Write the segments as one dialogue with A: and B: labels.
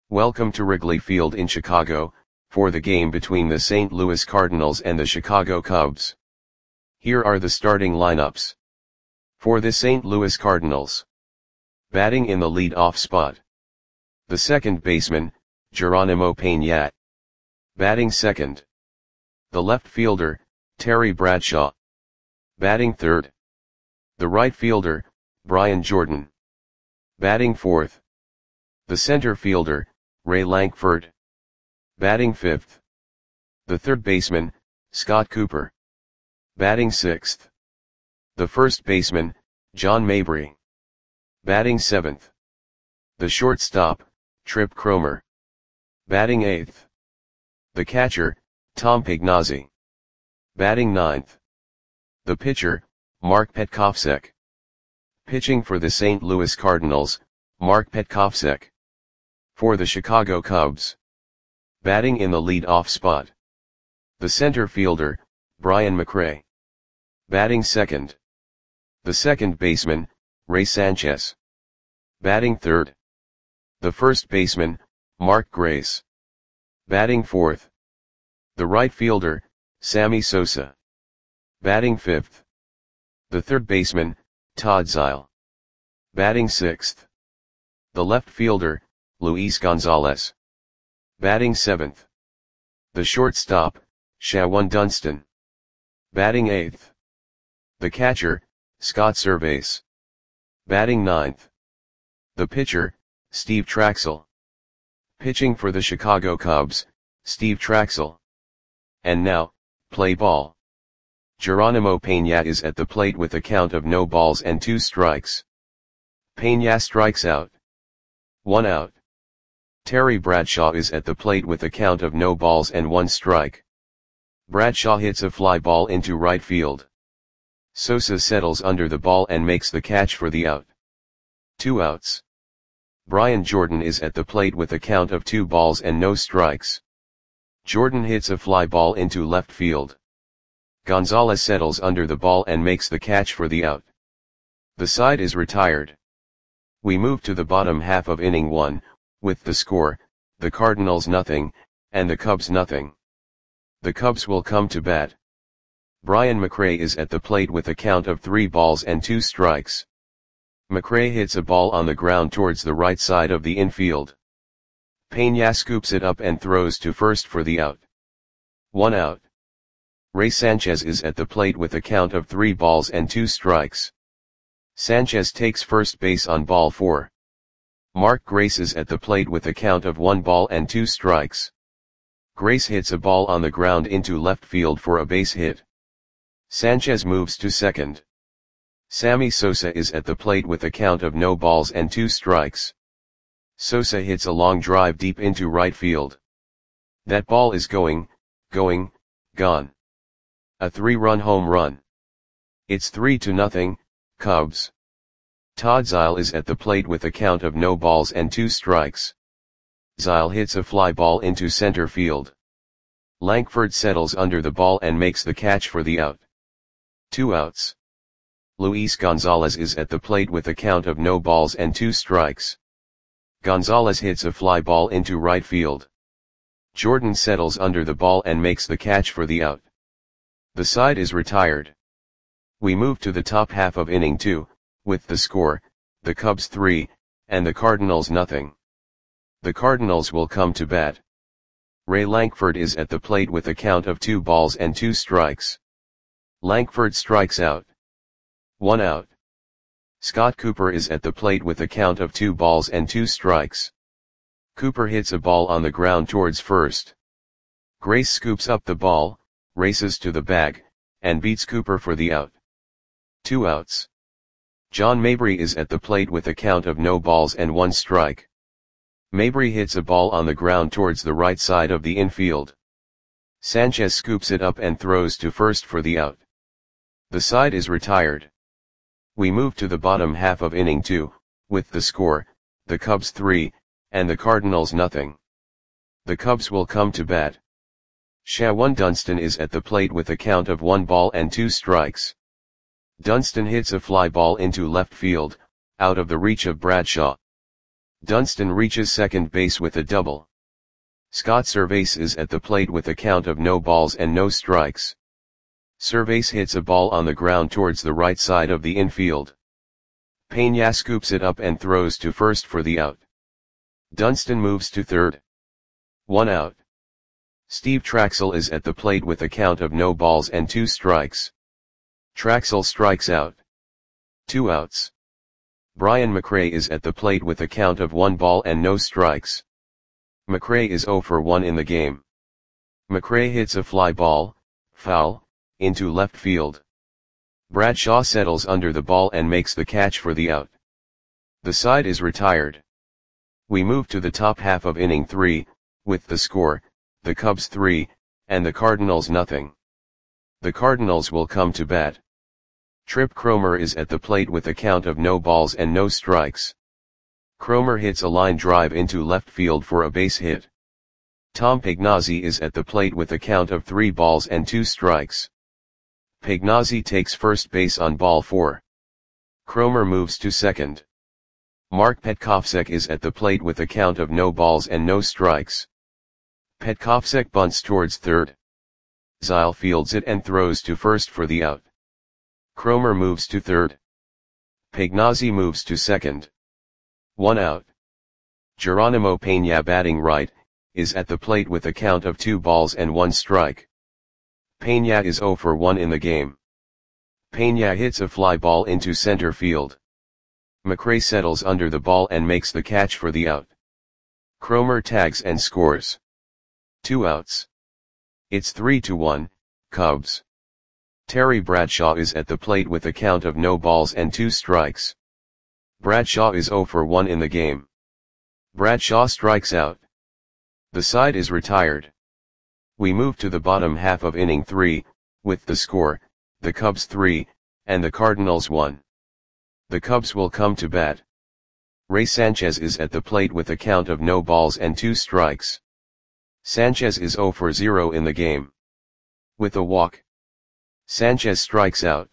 A: Welcome to Wrigley Field in Chicago, for the game between the St. Louis Cardinals and the Chicago Cubs. Here are the starting lineups. For the St. Louis Cardinals. Batting in the lead-off spot. The second baseman, Geronimo Peña. Batting second. The left fielder, Terry Bradshaw. Batting third. The right fielder, Brian Jordan. Batting fourth. The center fielder, Ray Lankford. Batting fifth. The third baseman, Scott Cooper. Batting sixth. The first baseman, John Mabry. Batting seventh. The shortstop, Trip Cromer. Batting eighth. The catcher, Tom Pignazzi. Batting ninth. The pitcher, Mark Petkovsek. Pitching for the St. Louis Cardinals, Mark Petkovsek. For the Chicago Cubs. Batting in the lead-off spot. The center fielder, Brian McRae. Batting second. The second baseman, Ray Sanchez. Batting third. The first baseman, Mark Grace. Batting fourth. The right fielder, Sammy Sosa. Batting fifth. The third baseman, Todd Zeile. Batting sixth. The left fielder, Luis Gonzalez. Batting seventh. The shortstop, Shawon Dunston. Batting eighth. The catcher, Scott Servais. Batting ninth. The pitcher, Steve Trachsel. Pitching for the Chicago Cubs, Steve Trachsel. And now, play ball. Geronimo Peña is at the plate with a count of no balls and 2 strikes. Peña strikes out. 1 out. Terry Bradshaw is at the plate with a count of no balls and 1 strike. Bradshaw hits a fly ball into right field. Sosa settles under the ball and makes the catch for the out. 2 outs. Brian Jordan is at the plate with a count of 2 balls and no strikes. Jordan hits a fly ball into left field. Gonzalez settles under the ball and makes the catch for the out. The side is retired. We move to the bottom half of inning 1, with the score, the Cardinals nothing, and the Cubs nothing. The Cubs will come to bat. Brian McRae is at the plate with a count of 3 balls and 2 strikes. McRae hits a ball on the ground towards the right side of the infield. Peña scoops it up and throws to first for the out. 1 out. Ray Sanchez is at the plate with a count of 3 balls and 2 strikes. Sanchez takes first base on ball 4. Mark Grace is at the plate with a count of 1 ball and 2 strikes. Grace hits a ball on the ground into left field for a base hit. Sanchez moves to second. Sammy Sosa is at the plate with a count of no balls and 2 strikes. Sosa hits a long drive deep into right field. That ball is gone. A 3-run home run. It's 3-0, Cubs. Todd Zeile is at the plate with a count of no balls and 2 strikes. Zeile hits a fly ball into center field. Lankford settles under the ball and makes the catch for the out. 2 outs. Luis Gonzalez is at the plate with a count of no balls and 2 strikes. Gonzalez hits a fly ball into right field. Jordan settles under the ball and makes the catch for the out. The side is retired. We move to the top half of inning 2, with the score, the Cubs 3, and the Cardinals nothing. The Cardinals will come to bat. Ray Lankford is at the plate with a count of 2 balls and 2 strikes. Lankford strikes out. 1 out. Scott Cooper is at the plate with a count of 2 balls and 2 strikes. Cooper hits a ball on the ground towards first. Grace scoops up the ball, races to the bag, and beats Cooper for the out. 2 outs. John Mabry is at the plate with a count of no balls and 1 strike. Mabry hits a ball on the ground towards the right side of the infield. Sanchez scoops it up and throws to first for the out. The side is retired. We move to the bottom half of inning 2, with the score, the Cubs 3, and the Cardinals nothing. The Cubs will come to bat. Shawon Dunston is at the plate with a count of 1 ball and 2 strikes. Dunston hits a fly ball into left field, out of the reach of Bradshaw. Dunston reaches second base with a double. Scott Servais is at the plate with a count of no balls and no strikes. Servais hits a ball on the ground towards the right side of the infield. Peña scoops it up and throws to first for the out. Dunston moves to third. 1 out. Steve Traxel is at the plate with a count of no balls and 2 strikes. Traxel strikes out. 2 outs. Brian McRae is at the plate with a count of 1 ball and no strikes. McRae is 0 for 1 in the game. McRae hits a fly ball, foul, into left field. Bradshaw settles under the ball and makes the catch for the out. The side is retired. We move to the top half of inning 3, with the score, the Cubs 3, and the Cardinals nothing. The Cardinals will come to bat. Trip Cromer is at the plate with a count of no balls and no strikes. Cromer hits a line drive into left field for a base hit. Tom Pagnozzi is at the plate with a count of 3 balls and 2 strikes. Pagnozzi takes first base on ball 4. Cromer moves to second. Mark Petkovsek is at the plate with a count of no balls and no strikes. Petkovsek bunts towards third. Zile fields it and throws to first for the out. Cromer moves to third. Pagnozzi moves to second. 1 out. Geronimo Peña, batting right, is at the plate with a count of 2 balls and 1 strike. Peña is 0 for 1 in the game. Peña hits a fly ball into center field. McRae settles under the ball and makes the catch for the out. Cromer tags and scores. 2 outs. It's 3-1, Cubs. Terry Bradshaw is at the plate with a count of no balls and 2 strikes. Bradshaw is 0 for 1 in the game. Bradshaw strikes out. The side is retired. We move to the bottom half of inning 3, with the score, the Cubs 3, and the Cardinals 1. The Cubs will come to bat. Ray Sanchez is at the plate with a count of no balls and 2 strikes. Sanchez is 0 for 0 in the game. With a walk, Sanchez strikes out.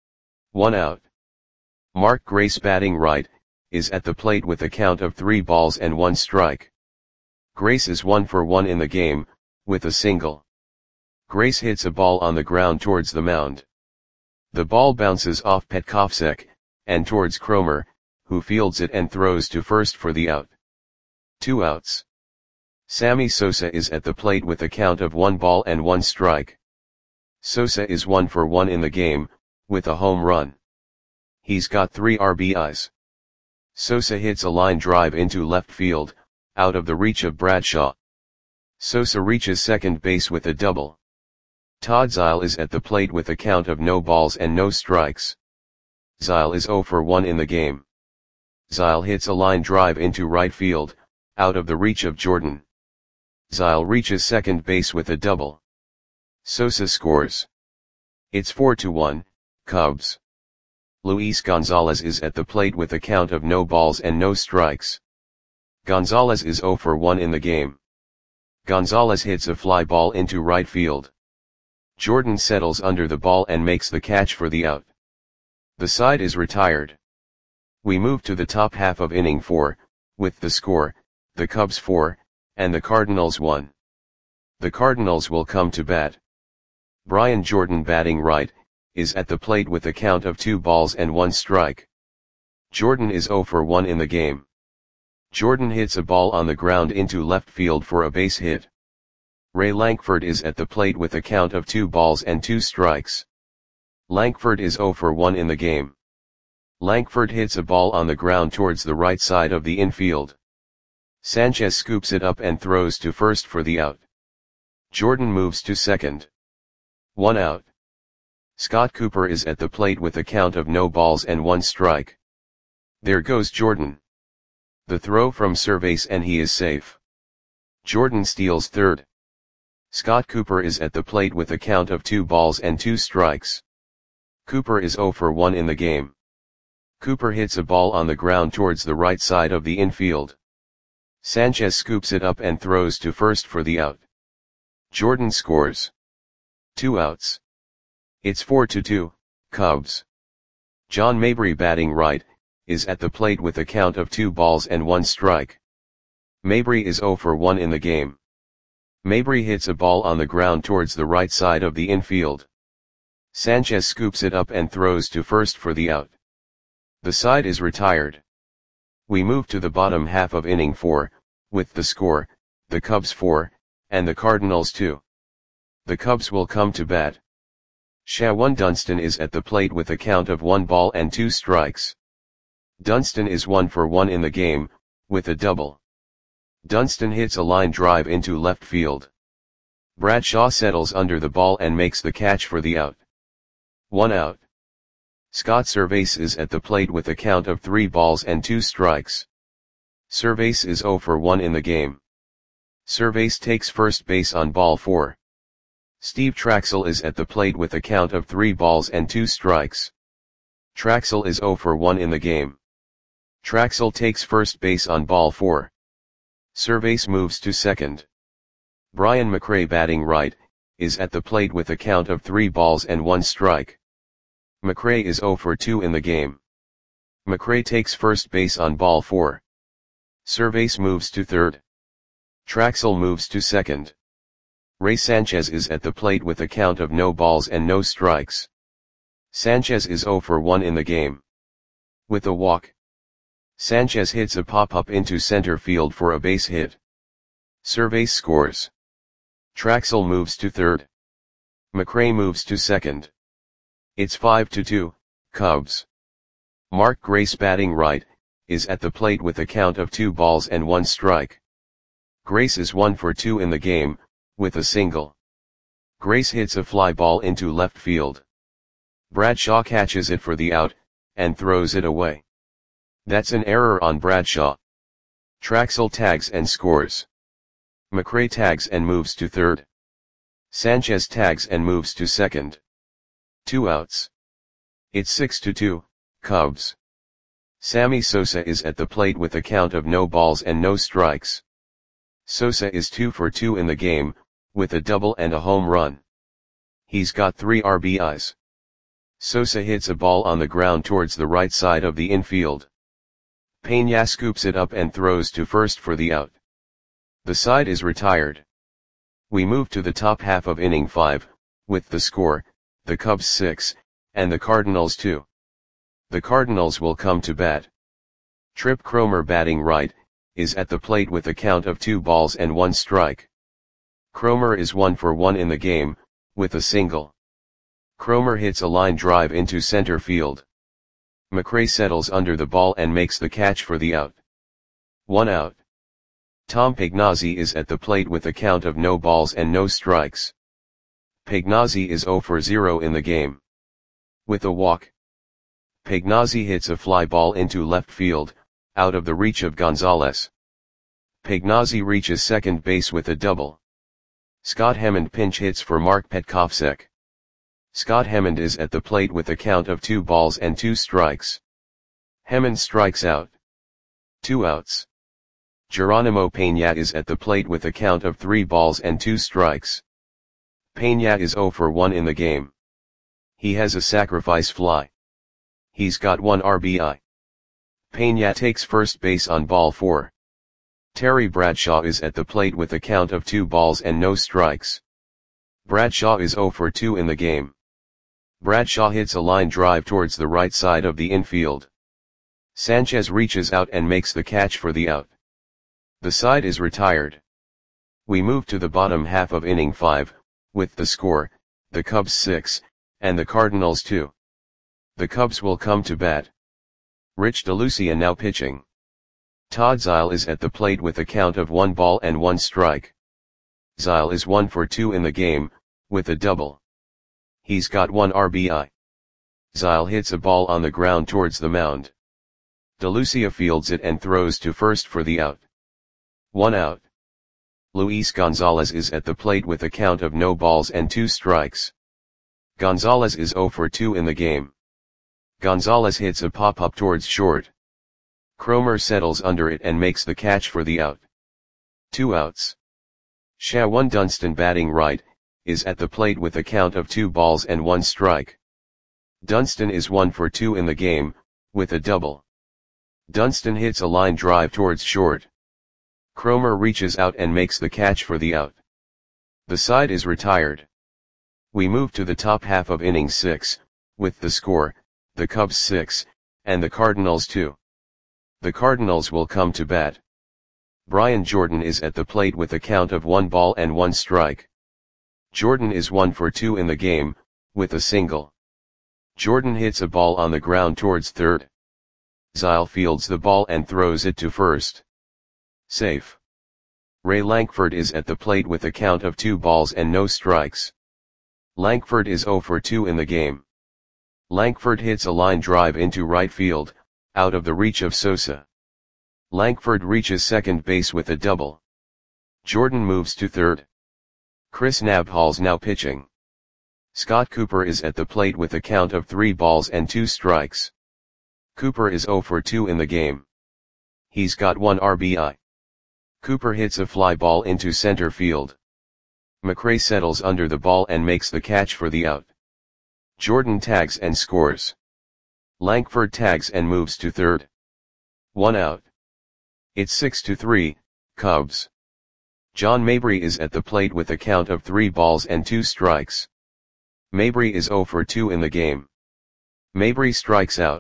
A: 1 out. Mark Grace, batting right, is at the plate with a count of 3 balls and 1 strike. Grace is 1 for 1 in the game, with a single. Grace hits a ball on the ground towards the mound. The ball bounces off Petkovsek, and towards Cromer, who fields it and throws to first for the out. 2 outs. Sammy Sosa is at the plate with a count of 1 ball and 1 strike. Sosa is 1 for 1 in the game, with a home run. He's got 3 RBIs. Sosa hits a line drive into left field, out of the reach of Bradshaw. Sosa reaches second base with a double. Todd Zile is at the plate with a count of no balls and no strikes. Zile is 0 for 1 in the game. Zile hits a line drive into right field, out of the reach of Jordan. Zile reaches second base with a double. Sosa scores. It's 4-1, Cubs. Luis Gonzalez is at the plate with a count of no balls and no strikes. Gonzalez is 0 for 1 in the game. Gonzalez hits a fly ball into right field. Jordan settles under the ball and makes the catch for the out. The side is retired. We move to the top half of inning 4, with the score, the Cubs 4, and the Cardinals 1. The Cardinals will come to bat. Brian Jordan, batting right, is at the plate with a count of 2 balls and 1 strike. Jordan is 0 for 1 in the game. Jordan hits a ball on the ground into left field for a base hit. Ray Lankford is at the plate with a count of 2 balls and 2 strikes. Lankford is 0 for 1 in the game. Lankford hits a ball on the ground towards the right side of the infield. Sanchez scoops it up and throws to first for the out. Jordan moves to second. 1 out. Scott Cooper is at the plate with a count of no balls and 1 strike. There goes Jordan. The throw from Servais and he is safe. Jordan steals third. Scott Cooper is at the plate with a count of 2 balls and 2 strikes. Cooper is 0 for 1 in the game. Cooper hits a ball on the ground towards the right side of the infield. Sanchez scoops it up and throws to first for the out. Jordan scores. 2 outs. It's 4-2, Cubs. John Mabry, batting right, is at the plate with a count of 2 balls and 1 strike. Mabry is 0 for 1 in the game. Mabry hits a ball on the ground towards the right side of the infield. Sanchez scoops it up and throws to first for the out. The side is retired. We move to the bottom half of inning 4, with the score, the Cubs 4, and the Cardinals 2. The Cubs will come to bat. Shawan Dunston is at the plate with a count of 1 ball and 2 strikes. Dunston is 1 for 1 in the game, with a double. Dunston hits a line drive into left field. Bradshaw settles under the ball and makes the catch for the out. 1 out. Scott Servais is at the plate with a count of 3 balls and 2 strikes. Servais is 0 for 1 in the game. Servais takes first base on ball 4. Steve Traxel is at the plate with a count of 3 balls and 2 strikes. Traxel is 0 for 1 in the game. Traxel takes first base on ball 4. Servais moves to second. Brian McRae, batting right, is at the plate with a count of 3 balls and 1 strike. McRae is 0 for 2 in the game. McRae takes first base on ball 4. Servais moves to third. Traxel moves to second. Ray Sanchez is at the plate with a count of no balls and no strikes. Sanchez is 0 for 1 in the game. With a walk, Sanchez hits a pop-up into center field for a base hit. Servais scores. Traxel moves to third. McRae moves to second. It's 5-2, Cubs. Mark Grace, batting right, is at the plate with a count of 2 balls and 1 strike. Grace is 1 for 2 in the game, with a single. Grace hits a fly ball into left field. Bradshaw catches it for the out, and throws it away. That's an error on Bradshaw. Traxel tags and scores. McRae tags and moves to third. Sanchez tags and moves to second. 2 outs. It's 6-2, Cubs. Sammy Sosa is at the plate with a count of no balls and no strikes. Sosa is 2 for 2 in the game, with a double and a home run. He's got 3 RBIs. Sosa hits a ball on the ground towards the right side of the infield. Peña scoops it up and throws to first for the out. The side is retired. We move to the top half of inning 5, with the score, the Cubs 6, and the Cardinals 2. The Cardinals will come to bat. Trip Cromer, batting right, is at the plate with a count of 2 balls and 1 strike. Cromer is 1 for 1 in the game, with a single. Cromer hits a line drive into center field. McRae settles under the ball and makes the catch for the out. 1 out. Tom Pagnozzi is at the plate with a count of no balls and no strikes. Pagnozzi is 0 for 0 in the game. With a walk, Pagnozzi hits a fly ball into left field, out of the reach of Gonzalez. Pagnozzi reaches second base with a double. Scott Hemond pinch hits for Mark Petkovsek. Scott Hemond is at the plate with a count of 2 balls and 2 strikes. Hemond strikes out. 2 outs. Geronimo Peña is at the plate with a count of 3 balls and 2 strikes. Peña is 0 for 1 in the game. He has a sacrifice fly. He's got 1 RBI. Peña takes first base on ball 4. Terry Bradshaw is at the plate with a count of 2 balls and no strikes. Bradshaw is 0 for 2 in the game. Bradshaw hits a line drive towards the right side of the infield. Sanchez reaches out and makes the catch for the out. The side is retired. We move to the bottom half of inning 5, with the score, the Cubs 6, and the Cardinals 2. The Cubs will come to bat. Rich DeLucia now pitching. Todd Zeile is at the plate with a count of 1 ball and 1 strike. Zeile is 1 for 2 in the game, with a double. He's got 1 RBI. Zeile hits a ball on the ground towards the mound. DeLucia fields it and throws to first for the out. 1 out. Luis Gonzalez is at the plate with a count of no balls and 2 strikes. Gonzalez is 0 for 2 in the game. Gonzalez hits a pop-up towards short. Cromer settles under it and makes the catch for the out. 2 outs. Shawan Dunston, batting right, is at the plate with a count of 2 balls and 1 strike. Dunston is 1 for 2 in the game, with a double. Dunston hits a line drive towards short. Cromer reaches out and makes the catch for the out. The side is retired. We move to the top half of inning 6, with the score, the Cubs 6, and the Cardinals 2. The Cardinals will come to bat. Brian Jordan is at the plate with a count of 1 ball and 1 strike. Jordan is 1 for 2 in the game, with a single. Jordan hits a ball on the ground towards third. Zile fields the ball and throws it to first. Safe. Ray Lankford is at the plate with a count of 2 balls and no strikes. Lankford is 0 for 2 in the game. Lankford hits a line drive into right field, out of the reach of Sosa. Lankford reaches second base with a double. Jordan moves to third. Chris Nabholz now pitching. Scott Cooper is at the plate with a count of 3 balls and 2 strikes. Cooper is 0 for 2 in the game. He's got 1 RBI. Cooper hits a fly ball into center field. McRae settles under the ball and makes the catch for the out. Jordan tags and scores. Lankford tags and moves to third. 1 out. It's 6-3, Cubs. John Mabry is at the plate with a count of 3 balls and 2 strikes. Mabry is 0 for 2 in the game. Mabry strikes out.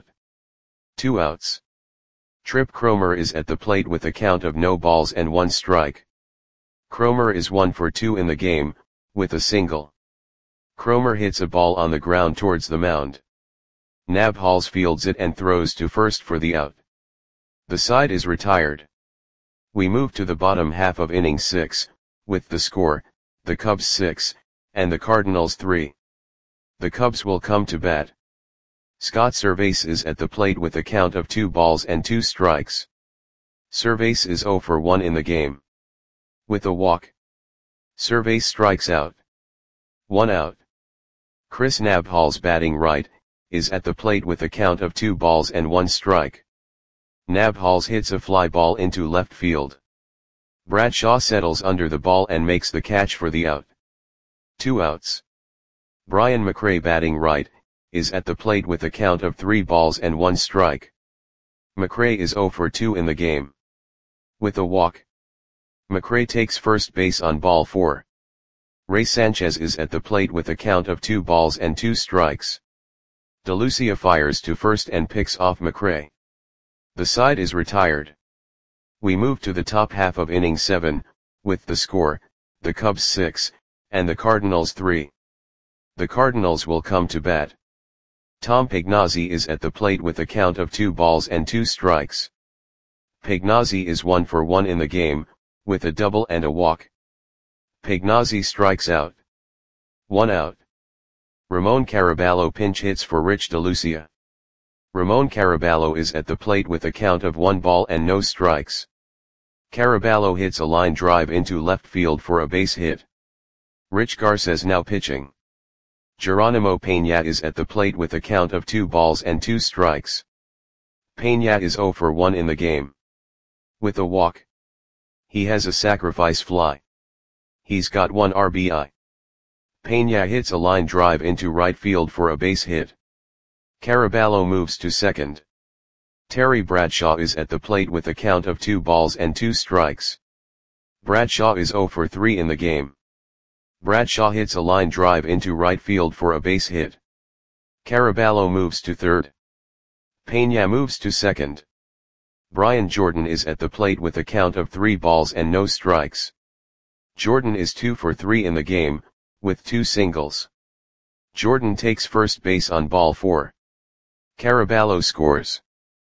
A: 2 outs. Trip Cromer is at the plate with a count of no balls and 1 strike. Cromer is 1 for 2 in the game, with a single. Cromer hits a ball on the ground towards the mound. Nabholz fields it and throws to first for the out. The side is retired. We move to the bottom half of inning 6, with the score, the Cubs 6, and the Cardinals 3. The Cubs will come to bat. Scott Servais is at the plate with a count of 2 balls and 2 strikes. Servais is 0 for 1 in the game. With a walk. Servais strikes out. 1 out. Chris Nabholz batting right, is at the plate with a count of 2 balls and 1 strike. Nabholz hits a fly ball into left field. Bradshaw settles under the ball and makes the catch for the out. 2 outs. Brian McRae batting right, is at the plate with a count of 3 balls and 1 strike. McRae is 0 for 2 in the game. With a walk. McRae takes first base on ball 4. Ray Sanchez is at the plate with a count of 2 balls and 2 strikes. DeLucia fires to first and picks off McRae. The side is retired. We move to the top half of inning 7, with the score, the Cubs 6, and the Cardinals 3. The Cardinals will come to bat. Tom Pagnozzi is at the plate with a count of 2 balls and 2 strikes. Pagnozzi is 1 for 1 in the game, with a double and a walk. Pagnozzi strikes out. 1 out. Ramon Caraballo pinch hits for Rich DeLucia. Ramon Caraballo is at the plate with a count of 1 ball and no strikes. Caraballo hits a line drive into left field for a base hit. Rich Garces now pitching. Geronimo Peña is at the plate with a count of 2 balls and 2 strikes. Peña is 0 for 1 in the game. With a walk. He has a sacrifice fly. He's got 1 RBI. Peña hits a line drive into right field for a base hit. Caraballo moves to second. Terry Bradshaw is at the plate with a count of 2 balls and 2 strikes. Bradshaw is 0 for 3 in the game. Bradshaw hits a line drive into right field for a base hit. Caraballo moves to third. Peña moves to second. Brian Jordan is at the plate with a count of 3 balls and no strikes. Jordan is 2 for 3 in the game, with 2 singles. Jordan takes first base on ball 4. Caraballo scores.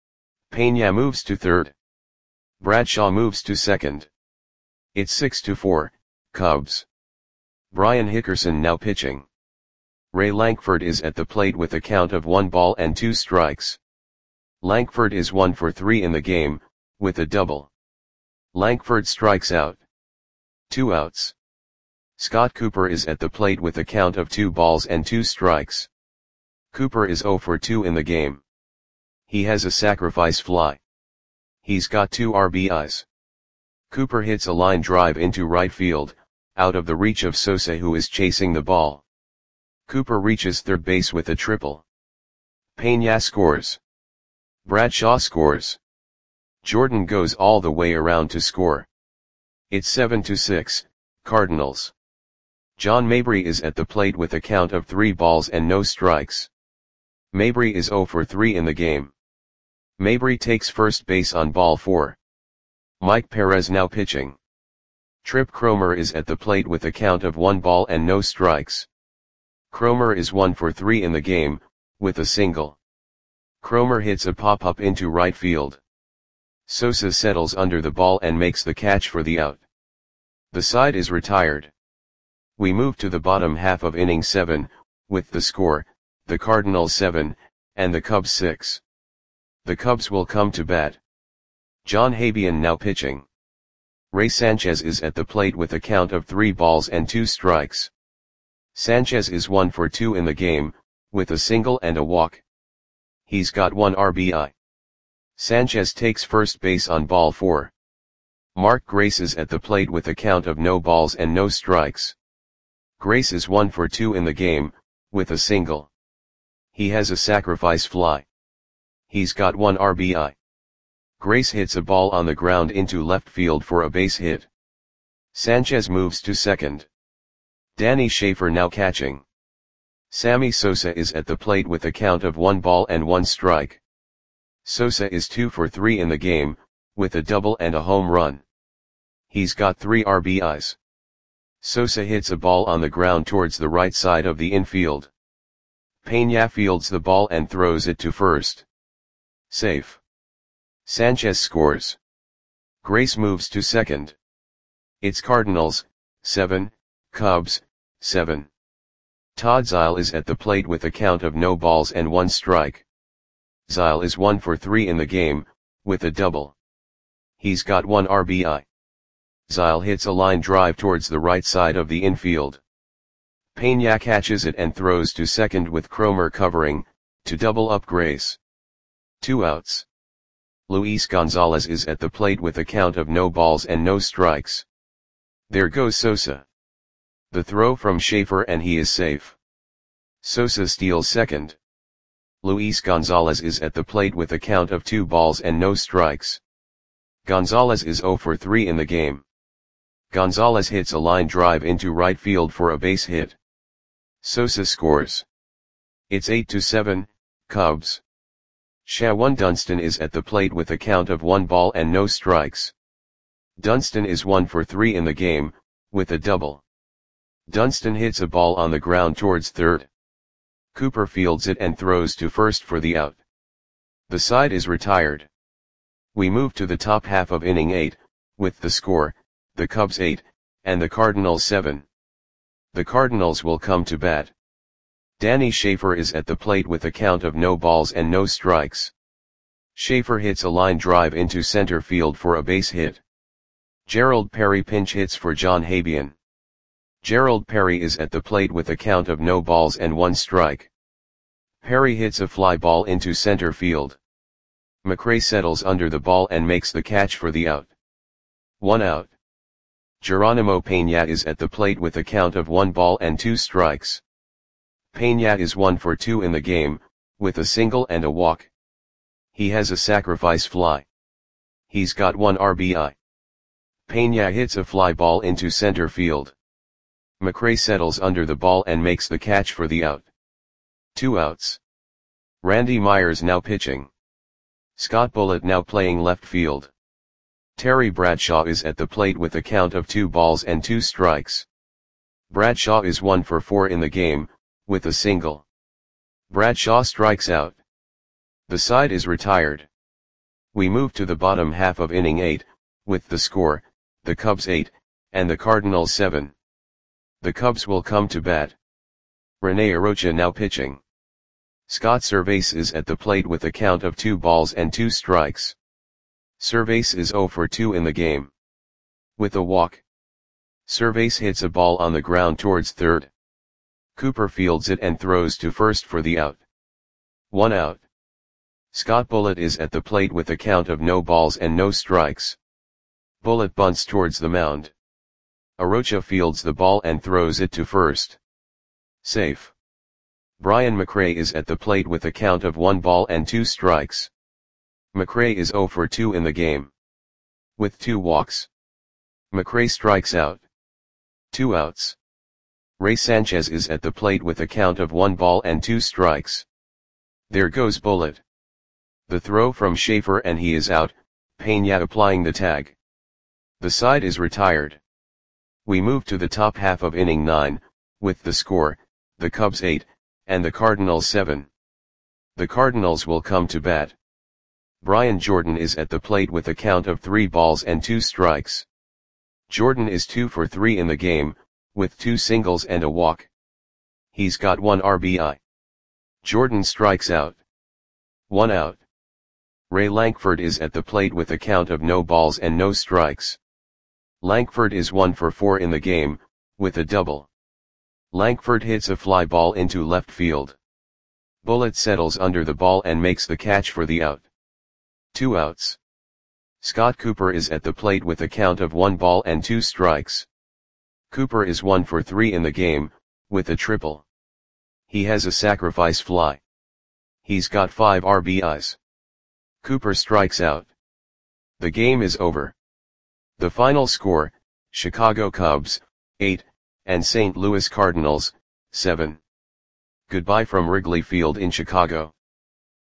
A: Peña moves to third. Bradshaw moves to second. It's 6-4, Cubs. Brian Hickerson now pitching. Ray Lankford is at the plate with a count of 1 ball and 2 strikes. Lankford is 1 for 3 in the game, with a double. Lankford strikes out. 2 outs. Scott Cooper is at the plate with a count of 2 balls and 2 strikes. Cooper is 0 for 2 in the game. He has a sacrifice fly. He's got 2 RBIs. Cooper hits a line drive into right field, out of the reach of Sosa who is chasing the ball. Cooper reaches third base with a triple. Peña scores. Bradshaw scores. Jordan goes all the way around to score. It's 7-6, Cardinals. John Mabry is at the plate with a count of 3 balls and no strikes. Mabry is 0 for 3 in the game. Mabry takes first base on ball 4. Mike Perez now pitching. Trip Cromer is at the plate with a count of 1 ball and no strikes. Cromer is 1 for 3 in the game, with a single. Cromer hits a pop-up into right field. Sosa settles under the ball and makes the catch for the out. The side is retired. We move to the bottom half of inning 7, with the score, the Cardinals 7, and the Cubs 6. The Cubs will come to bat. John Habian now pitching. Ray Sanchez is at the plate with a count of 3 balls and 2 strikes. Sanchez is 1 for 2 in the game, with a single and a walk. He's got 1 RBI. Sanchez takes first base on ball 4. Mark Grace is at the plate with a count of no balls and no strikes. Grace is 1 for 2 in the game, with a single. He has a sacrifice fly. He's got 1 RBI. Grace hits a ball on the ground into left field for a base hit. Sanchez moves to second. Danny Schaefer now catching. Sammy Sosa is at the plate with a count of 1 ball and 1 strike. Sosa is 2 for 3 in the game, with a double and a home run. He's got 3 RBIs. Sosa hits a ball on the ground towards the right side of the infield. Peña fields the ball and throws it to first. Safe. Sanchez scores. Grace moves to second. It's Cardinals, 7, Cubs, 7. Todd Zeile is at the plate with a count of no balls and 1 strike. Zeile is 1 for 3 in the game, with a double. He's got 1 RBI. Zeile hits a line drive towards the right side of the infield. Peña catches it and throws to second with Cromer covering, to double up Grace. 2 outs. Luis Gonzalez is at the plate with a count of no balls and no strikes. There goes Sosa. The throw from Schaefer and he is safe. Sosa steals second. Luis Gonzalez is at the plate with a count of 2 balls and no strikes. Gonzalez is 0 for 3 in the game. Gonzalez hits a line drive into right field for a base hit. Sosa scores. It's 8-7, Cubs. Shawan Dunston is at the plate with a count of 1 ball and no strikes. Dunston is 1 for 3 in the game, with a double. Dunston hits a ball on the ground towards third. Cooper fields it and throws to first for the out. The side is retired. We move to the top half of inning 8, with the score, the Cubs 8, and the Cardinals 7. The Cardinals will come to bat. Danny Schaefer is at the plate with a count of no balls and no strikes. Schaefer hits a line drive into center field for a base hit. Gerald Perry pinch hits for John Habian. Gerald Perry is at the plate with a count of no balls and 1 strike. Perry hits a fly ball into center field. McRae settles under the ball and makes the catch for the out. 1 out. Geronimo Peña is at the plate with a count of 1 ball and 2 strikes. Peña is 1 for 2 in the game, with a single and a walk. He has a sacrifice fly. He's got 1 RBI. Peña hits a fly ball into center field. McRae settles under the ball and makes the catch for the out. 2 outs. Randy Myers now pitching. Scott Bullitt now playing left field. Terry Bradshaw is at the plate with a count of 2 balls and 2 strikes. Bradshaw is 1 for 4 in the game, with a single. Bradshaw strikes out. The side is retired. We move to the bottom half of inning 8, with the score, the Cubs 8, and the Cardinals 7. The Cubs will come to bat. Rene Arocha now pitching. Scott Servais is at the plate with a count of 2 balls and 2 strikes. Servais is 0 for 2 in the game. With a walk. Servais hits a ball on the ground towards third. Cooper fields it and throws to first for the out. 1 out. Scott Bullitt is at the plate with a count of no balls and no strikes. Bullitt bunts towards the mound. Arocha fields the ball and throws it to first. Safe. Brian McRae is at the plate with a count of 1 ball and 2 strikes. McRae is 0 for 2 in the game. With 2 walks. McRae strikes out. 2 outs. Ray Sanchez is at the plate with a count of 1 ball and 2 strikes. There goes Bullet. The throw from Schaefer and he is out, Peña applying the tag. The side is retired. We move to the top half of inning 9, with the score, the Cubs 8, and the Cardinals 7. The Cardinals will come to bat. Brian Jordan is at the plate with a count of 3 balls and 2 strikes. Jordan is 2 for 3 in the game, with 2 singles and a walk. He's got 1 RBI. Jordan strikes out. 1 out. Ray Lankford is at the plate with a count of no balls and no strikes. Lankford is 1 for 4 in the game, with a double. Lankford hits a fly ball into left field. Bullet settles under the ball and makes the catch for the out. 2 outs. Scott Cooper is at the plate with a count of 1 ball and 2 strikes. Cooper is 1 for 3 in the game, with a triple. He has a sacrifice fly. He's got 5 RBIs. Cooper strikes out. The game is over. The final score, Chicago Cubs, 8, and St. Louis Cardinals, 7. Goodbye from Wrigley Field in Chicago.